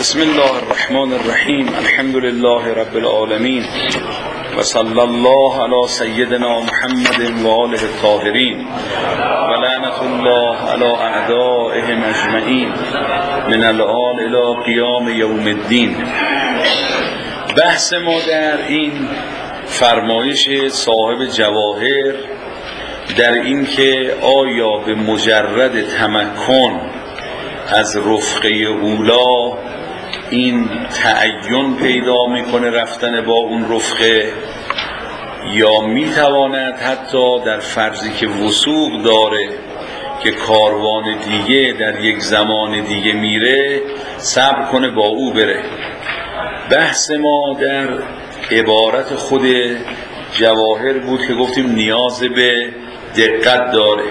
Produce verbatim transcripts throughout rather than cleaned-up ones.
بسم الله الرحمن الرحیم. الحمد لله رب العالمین و صلی الله علی سیدنا محمد و آله الطاهرین و لعنت الله علی اعدائهم اجمعین من الآن الی قیام یوم الدین. بحث ما در این فرمایش صاحب جواهر در این که آیا به مجرد تمکن از رفقه اولا این تعین پیدا میکنه رفتن با اون رفقه، یا میتواند حتی در فرضی که وثوق داره که کاروان دیگه در یک زمان دیگه میره صبر کنه با او بره. بحث ما در عبارت خود جواهر بود که گفتیم نیاز به دقت داره.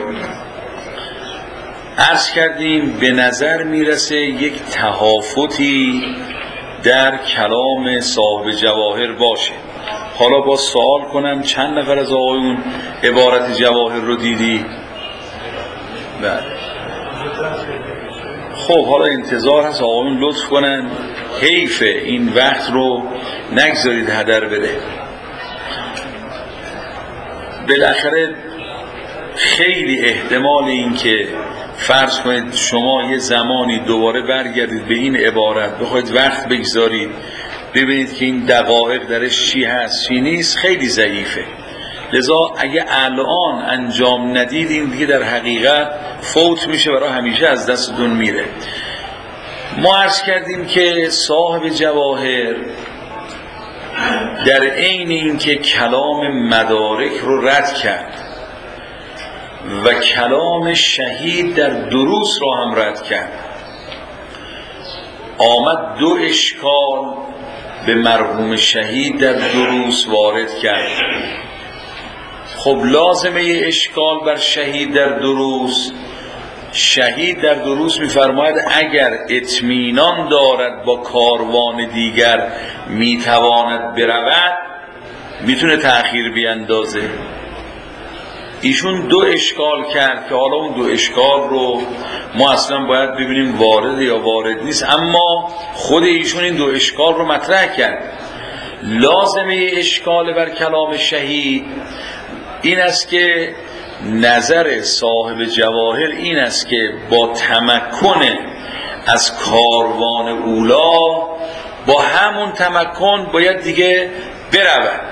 عرض کردیم به نظر میرسه یک تهافتی در کلام صاحب جواهر باشه. حالا با سوال کنم چند نفر از آقایون عبارت جواهر رو دیدی؟ بله. خب حالا انتظار هست آقایون لطف کنن، حیف این وقت رو نگذارید هدر بره. بالاخره خیلی احتمال این که فرض کنید شما یه زمانی دوباره برگردید به این عبارت بخواید وقت بگذارید ببینید که این دقایق درش چی هست چی نیست، خیلی ضعیفه. لذا اگه الان انجام ندید این دیگه در حقیقت فوت میشه، برای همیشه از دستتون میره. ما عرض کردیم که صاحب جواهر در عین این که کلام مدارک رو رد کرد و کلام شهید در دروس را هم رد کرد، آمد دو اشکال به مرحوم شهید در دروس وارد کرد. خب لازمه اشکال بر شهید در دروس، شهید در دروس می‌فرماید اگر اطمینان دارد با کاروان دیگر میتواند برود، میتونه تأخیر بیندازه. ایشون دو اشکال کرد که حالا اون دو اشکال رو ما اصلا باید ببینیم وارد یا وارد نیست، اما خود ایشون این دو اشکال رو مطرح کرد. لازمه اشکال بر کلام شهید این است که نظر صاحب جواهر این است که با تمکن از کاروان اولا با همون تمکن باید دیگه برود،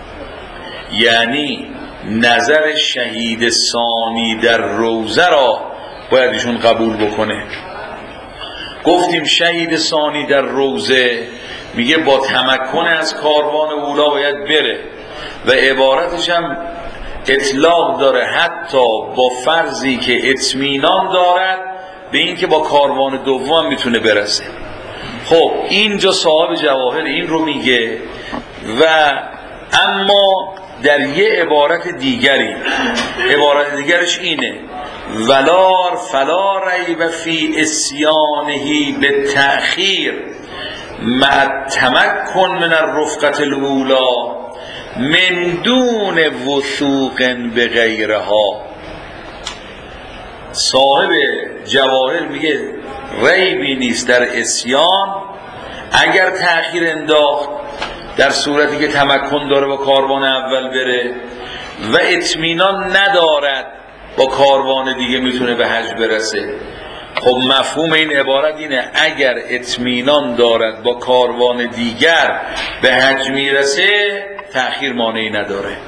یعنی نظر شهید ثانی در روزه را باید ایشون قبول بکنه. گفتیم شهید ثانی در روزه میگه با تمکن از کاروان اولا باید بره و عبارتش هم اطلاق داره حتی با فرضی که اطمینان دارد به این که با کاروان دوم میتونه برسه. خب اینجا صاحب جواهر این رو میگه و اما در یه عبارت دیگری، عبارت دیگرش اینه ولار فلا ریب فی اسیانهی به تأخیر مع تمکن من الرفقة الاولا من دون وثوق به غیرها. صاحب جواهر میگه ریبی نیست در اسیان اگر تأخیر انداخت در صورتی که تمکن داره با کاروان اول بره و اطمینان ندارد با کاروان دیگه میتونه به حج برسه. خب مفهوم این عبارت اینه اگر اطمینان دارد با کاروان دیگر به حج میرسه تأخیر مانعی نداره.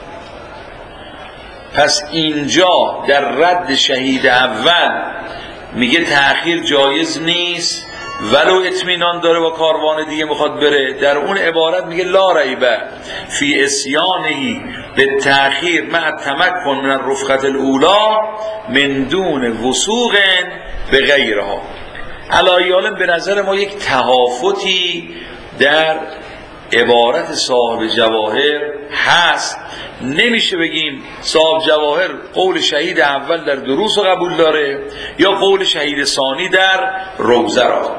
پس اینجا در رد شهید اول میگه تأخیر جایز نیست ولو اطمینان داره با کاروان دیگه میخواد بره. در اون عبارت میگه لا ریبه فی اسیانهی به تأخیر مع تمکن من الرفقة الاولا من دون وثوق به غیرها. علایالم به نظر ما یک تهافتی در عبارت صاحب جواهر هست. نمیشه بگیم صاحب جواهر قول شهید اول در دروس رو قبول داره یا قول شهید ثانی در روزه را.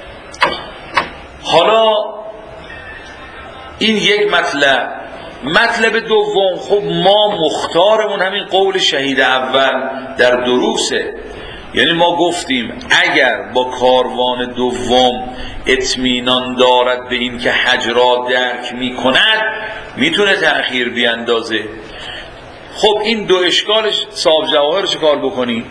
حالا این یک مطلب. مطلب دوم، خب ما مختارمون همین قول شهید اول در دروسه. یعنی ما گفتیم اگر با کاروان دوم اطمینان دارد به این که حج را درک می کند میتونه تأخیر بیاندازه. خب این دو اشکالش صاحب جواهر چه کار بکنیم؟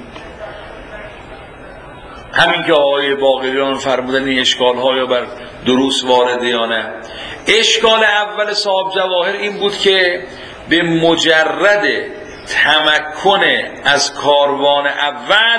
همین که آقای باقریان فرمودن این اشکال ها یا بر دروس وارده یا نه. اشکال اول صاحب جواهر این بود که به مجرد تمکن از کاروان اول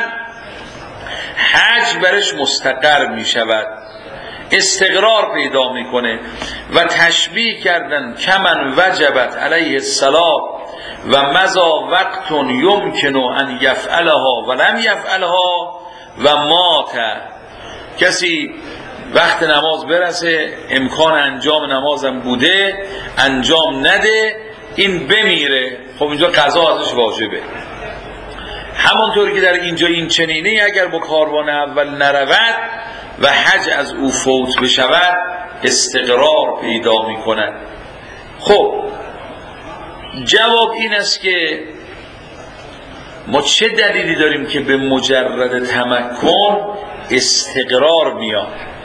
حج برش مستقر می شود، استقرار پیدا می کنه و تشبیه کردن کمن وجبت علیه الصلاة و مضا وقت یمکن ان یفعلها و لم یفعلها و مات. کسی وقت نماز برسه، امکان انجام نمازم بوده انجام نده، این بمیره، خب اینجا قضا ازش واجبه. همانطور که در اینجا این چنینه اگر با کاروان اول نرود و حج از او فوت بشود استقرار پیدا می کند. خب جواب این است که ما چه دلیلی داریم که به مجرد تمکن استقرار میاد؟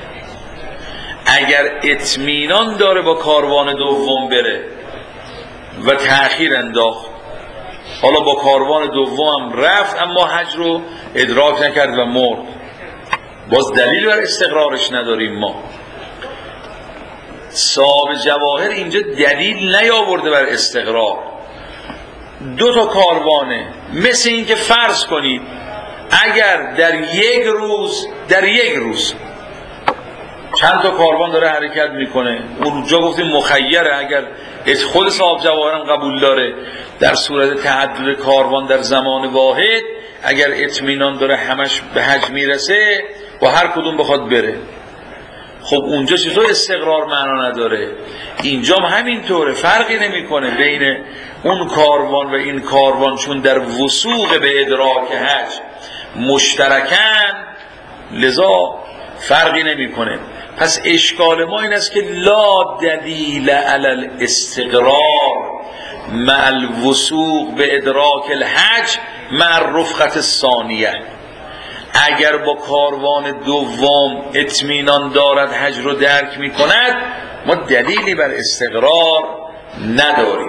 اگر اطمینان داره با کاروان دوم بره و تأخیر انداخت، حالا با کاروان دوم رفت اما حج رو ادراک نکرد و مرد، باز دلیل بر استقرارش نداریم. ما صاحب جواهر اینجا دلیل نیاورده بر استقرار. دو تا کاروانه، مثل این که فرض کنید اگر در یک روز در یک روز چند تا کاروان داره حرکت میکنه، اونجا گفتیم مخیره، اگر خود صاحب جواهرم قبول داره در صورت تعدد کاروان در زمان واحد اگر اطمینان داره همش به حج میرسه با هر کدوم بخواد بره. خب اونجا چطور استقرار معنا نداره؟ اینجا هم همینطوره، فرقی نمیکنه بین اون کاروان و این کاروان، چون در وثوق به ادراک حج مشترکن لذا فرقی نمیکنه. پس اشکال ما این است که لا دلیل علی الاستقرار مع الوثوق به ادراک الحج مع الرفقة الثانیه. اگر با کاروان دوم اطمینان دارد حج رو درک می کند ما دلیلی بر استقرار نداریم.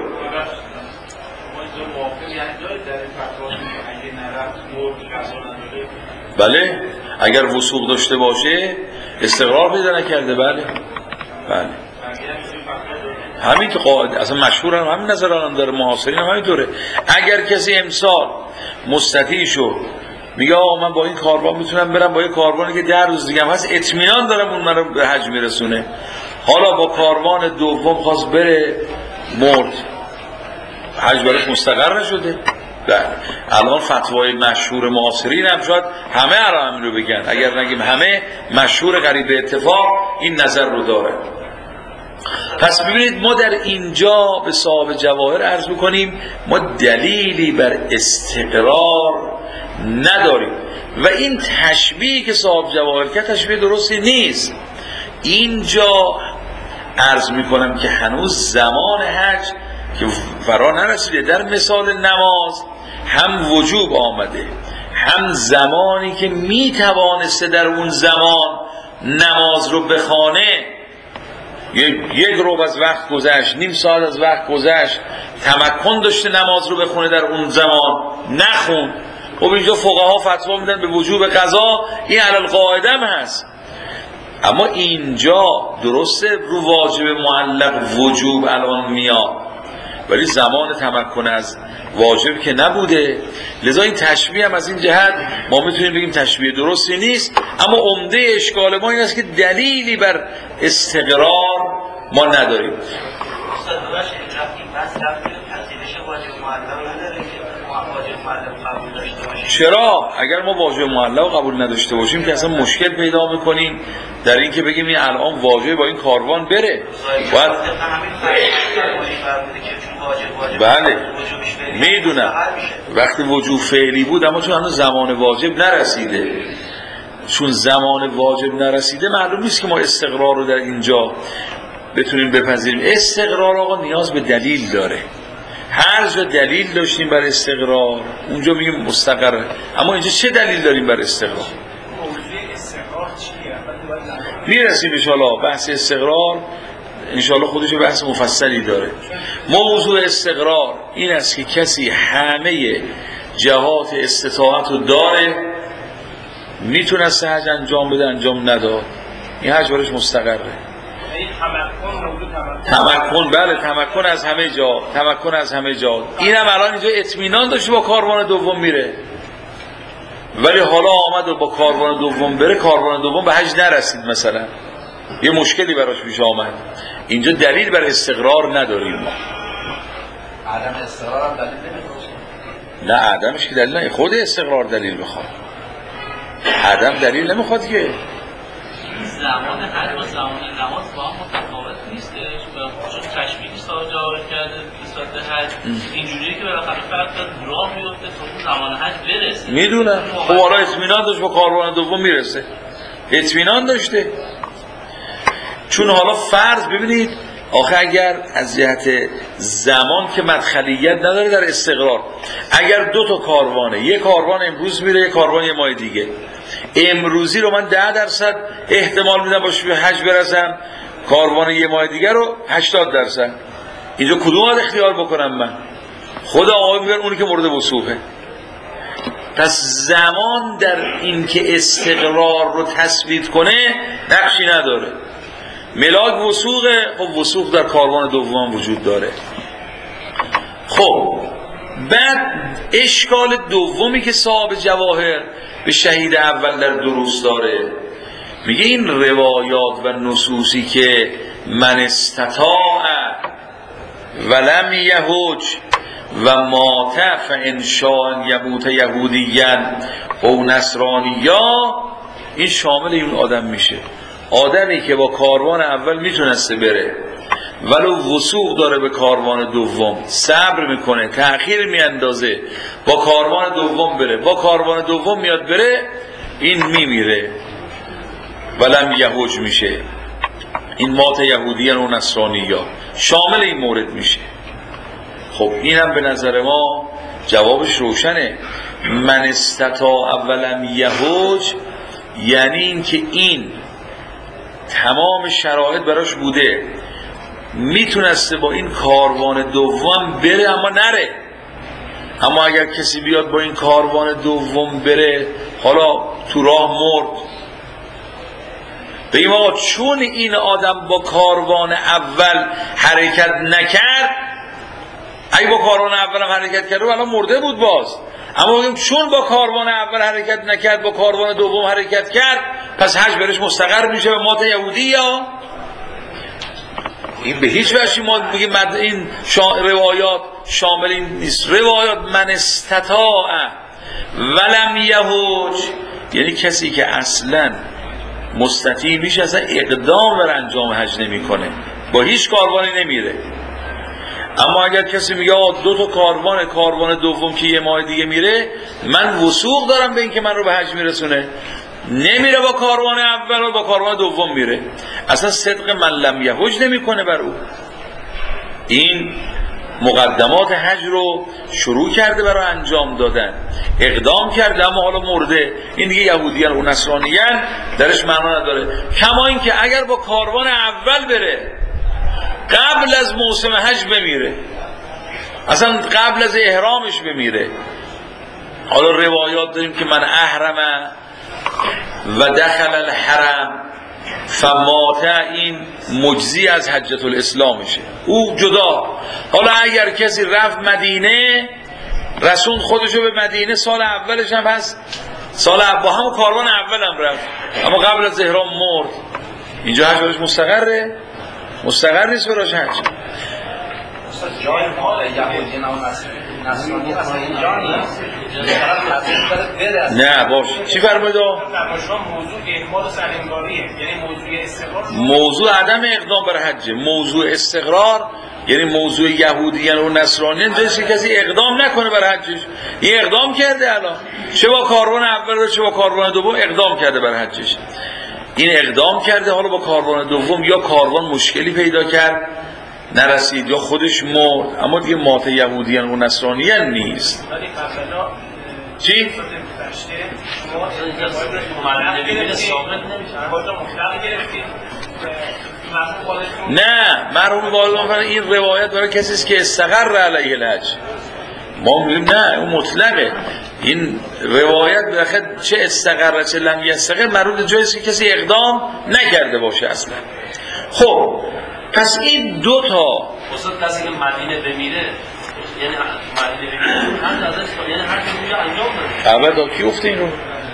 بله اگر وثوق داشته باشه استقرار پیدا نکرده. بله بله همین که قاعده اصلا مشهور هم همین نظران داره، معاصرین هم همینطوره. اگر کسی امسال مستطیع شد میگه آقا من با این کاروان میتونم برم، با این کاروانی که در روز دیگه هم هست اطمینان دارم اون منو به حج میرسونه، حالا با کاروان دوم خواست بره مرد، حج براش مستقر نشده. بله الان فتوای مشهور معاصرین هم شاید همه الان همین رو بگن، اگر نگیم همه مشهور قریب به اتفاق این نظر رو داره. پس ببینید ما در اینجا به صاحب جواهر عرض میکنیم ما دلیلی بر استقرار نداریم و این تشبیه که صاحب جواهر که تشبیه درستی نیست. اینجا عرض میکنم که هنوز زمان حج که فرا نرسیده. در مثال نماز هم وجوب آمده، هم زمانی که میتوانسته در اون زمان نماز رو بخوانه، یک رو از وقت گذشت، نیم ساعت از وقت گذشت، تمکن داشته نماز رو بخونه در اون زمان نخون. خب اینجا فقها فتوا میدن به وجوب قضا، این علی القاعده هم هست. اما اینجا درسته رو واجب معلق وجوب الان میاد ولی زمان تمکن از واجب که نبوده، لذا این تشبیه هم از این جهت ما میتونیم بگیم تشبیه درستی نیست. اما عمده اشکال ما این است که دلیلی بر استقرار ما نداریم. چرا؟ اگر ما واجب معلق قبول نداشته باشیم که اصلا مشکل پیدا میکنیم در این که بگیم این الان واجب با این کاروان بره. باید بله میدونم وقتی وجوب فعلی بود، اما چون هنوز زمان واجب نرسیده، چون زمان واجب نرسیده معلوم نیست که ما استقرار رو در اینجا بتونیم بپذیریم. استقرار آقا نیاز به دلیل داره. هر جا دلیل داشتیم بر استقرار اونجا میگیم مستقره، اما اینجا چه دلیل داریم بر استقرار؟ میرسیم انشاءالله بحث استقرار انشاءالله خودش بحث مفصلی داره. موضوع استقرار این است که کسی همه جهات استطاعت رو داره، میتونست حج انجام بده انجام نداد، این حج برش مستقره. تمکن، بله تمکن از همه جا، تمکن از همه جا. اینم الان اینجا اطمینان داشته با کاروان دوم میره، ولی حالا آمد و با کاروان دوم بره، کاروان دوم به حج نرسید، مثلا یه مشکلی براش پیش آمد، اینجا دلیل بر استقرار نداریم ما. عدم استقرار هم دلیل نمیخواد؟ نه عدمش که دلیل نه، خود استقرار دلیل بخواد، عدم دلیل نمیخواد که. زمان حج و زمان نماز با هم متفاوت نیستش، چون تشبیهی ساجا کرده به صورت حج اینجوریه که بالاخره فرق راه میفته تا زمان حج برسه. میدونم، خب حالا اطمینان داشت با کاروان دوم میرسه، اطمینان داشته. چون حالا فرض ببینید آخه اگر از جهت زمان که مدخلیت نداره در استقرار، اگر دو تا کاروانه، یک کاروان امروز میره یک کاروان یه ماه دیگه، امروزی رو من ده درصد احتمال میدم باشه به حج برسم، کاروان یه ماه دیگه رو هشتاد درصد. اینجا کدوم باید اختیار بکنم من؟ خدا آقای میگن اونی که مورد وثوقه. پس زمان در این که استقرار رو تثبیت کنه نقشی نداره. ملاک وثوقه، خب وثوق در کاروان دوم وجود داره. خب بعد اشکال دومی که صاحب جواهر به شهید اول در دروس داره، میگه این روایات و نصوصی که من استطاع ولم یهج و مات فانشاء یموت یهودیا او نصرانیا، این شامل این آدم میشه. آدمی که با کاروان اول میتونسته بره ولو وثوق داره به کاروان دوم، صبر میکنه، تأخیر میاندازه، با کاروان دوم بره، با کاروان دوم میاد بره، این میمیره ولم یهج میشه، این مات یهودیان و نصرانیا شامل این مورد میشه. خب اینم به نظر ما جوابش روشنه. من استطاع ولم یهج یعنی این که این تمام شرایط براش بوده، میتونسته با این کاروان دوم بره اما نره. اما اگر کسی بیاد با این کاروان دوم بره، حالا تو راه مرد، بگیم آقا چون این آدم با کاروان اول حرکت نکرد، اگه با کاروان اول هم حرکت کرد الان مرده بود باز، اما بگیم چون با کاروان اول حرکت نکرد با کاروان دوم حرکت کرد، پس حج برش مستقر میشه به مات یهودی. یا این به هیچ وجهی ما میگیم این شا... روایات شامل این نیست. روایات من استطاع ولم یهج یعنی کسی که اصلا مستطیع میشه، اصلا اقدام بر انجام حج نمیکنه، با هیچ کاروانی نمیره. اما اگر کسی میگه دو تا کاروان، کاروان دوم که یه ماه دیگه میره، من وثوق دارم به این که من رو به حج میرسونه، نمیره با کاروان اول و با کاروان دوم میره، اصلا صدق من لم یهج نمیکنه بر او. این مقدمات حج رو شروع کرده برای انجام دادن، اقدام کرده، اما حالا مرده، این دیگه یهودیان و نصرانیان درش معنا نداره. کما این که اگر با کاروان اول بره قبل از موسم حج بمیره، اصلا قبل از احرامش بمیره. حالا روایات داریم که من احرم و دخل الحرم فمات، این مجزی از حجت الاسلام میشه، او جدا. حالا اگر کسی رفت مدینه، رسول خودشو به مدینه، سال اولش هم هست، سال با همون کاروان اول هم رفت، اما قبل از احرام مرد، اینجا حج برش مستقره؟ مستقر نیست براش حج. جای مال یهودی نصرانی اصلا اینجا نیست. نه باش چی فرمایید؟ موضوع اهمال و سرانگاریه، یعنی موضوع استقرار، موضوع عدم اقدام بر حج. موضوع استقرار یعنی موضوع یهودیان و نصرانیان جایی که کسی اقدام نکنه بر حجش. این اقدام کرده، الان چه با کاروان اول چه با کاروان دوم اقدام کرده بر حجش. این اقدام کرده، حالا با کاروان دوم یا کاروان مشکلی پیدا کرد نرسید یا خودش مرد، اما دیگه مات یهودیان و نصرانیان نیست. چی؟ نه، مرحوم والدان این روایت برای کسی است که استقر علیه الحج. ما میگیم نه، اون مطلقه. این روایت بخاطر چه استقر چه لم یستقر مربوط جایی است که کسی اقدام نکرده باشه اصلا. خب پس این دو تا اصلا کسی که مدینه بمیره یعنی مدینه بمیره هم ازش یعنی هر کی میگه انجام بده. اول کی گفته اینو؟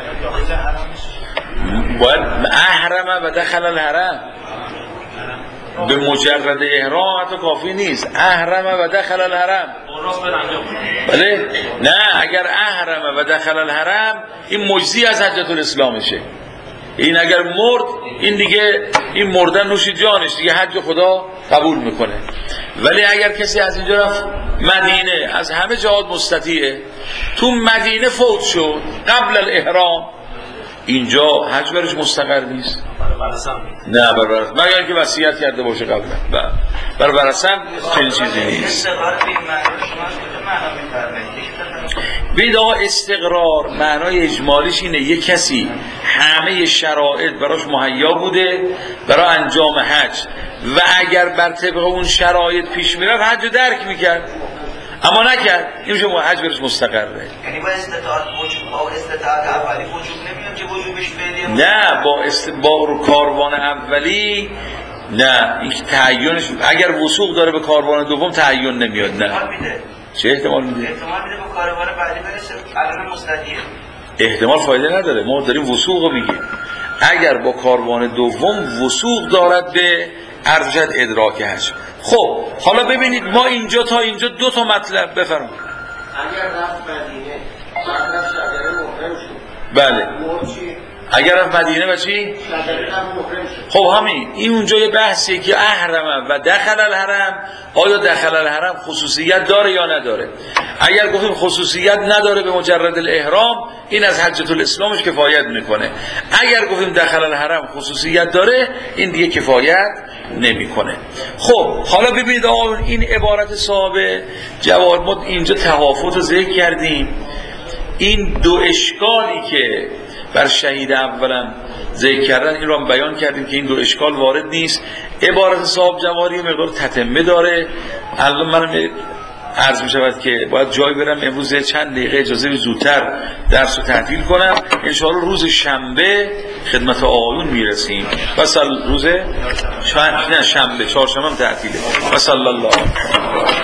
باید احرم و دخل الحرم. به مجرد احرام حتی کافی نیست، احرم و دخل الحرم. بله؟ نه، اگر احرم و دخل الحرم این مجزی از حجة الاسلامشه. این اگر مرد این دیگه این مردن نوش جانش دیگه حج خدا قبول میکنه. ولی اگر کسی از اینجا رفت مدینه، از همه جهات مستطیعه، تو مدینه فوت شد قبل الاحرام، اینجا حج برش مستقر نیست. نه برای برسم مگر اینکه وصیت کرده باشه قبلا. برای برسم چنین چیزی نیست. بید آقا استقرار معنای اجمالیش اینه یک کسی همه شرایط براش مهیا بوده برای انجام حج و اگر بر طبق اون شرایط پیش میرفت حج رو درک میکرد، اما نکرد، این میشه حج برش مستقره. یعنی با استطاعت وجود با استطاعت اولی وجود نمیاد که وجوبش بدیم؟ نه، با است... با کاروان اولی نه، این تعیینش اگر وثوق داره به کاروان دوم تعیین نمیاد. نه میده. چه احتمال میده؟ احتمال میده با کاروان بعدی برسه الان مستقیم. احتمال فایده نداره، ما داریم وثوق رو میگیم. اگر با کاروان دوم وثوق دارد به ارجح ادراک حج. خب حالا ببینید ما اینجا تا اینجا دو تا مطلب بفرمایید. اگر رفت مدینه بعد رفت شجره محرم شد. بله. مرد چی؟ اگر رفت مدینه و چی؟ شجره هم محرم شد. خب همین این اونجا یه بحثیه که احرم و دخل الحرم، آیا دخل الحرم خصوصیت داره یا نداره؟ اگر گفتیم خصوصیت نداره به مجرد الاحرام، این از حجة الاسلامش کفایت میکنه. اگر گفتیم دخل الحرم خصوصیت داره، این دیگه کفایت نمیکنه. خب حالا ببینید آقا این عبارت صحابه جواب ما اینجا تهافت رو ذکر کردیم. این دو اشکالی که بر شهید اولا ذکر کردن این رو هم بیان کردیم که این دو اشکال وارد نیست. عبارت صاحب جواری مقدار تتمه داره. الان من عرض می شود که باید جای برم امروز چند دقیقه اجازه زودتر درس رو تعطیل کنم. انشاءالله روز شنبه خدمت آقایون میرسیم. و روز شنبه چهارشنبه هم تعطیله. و صلی الله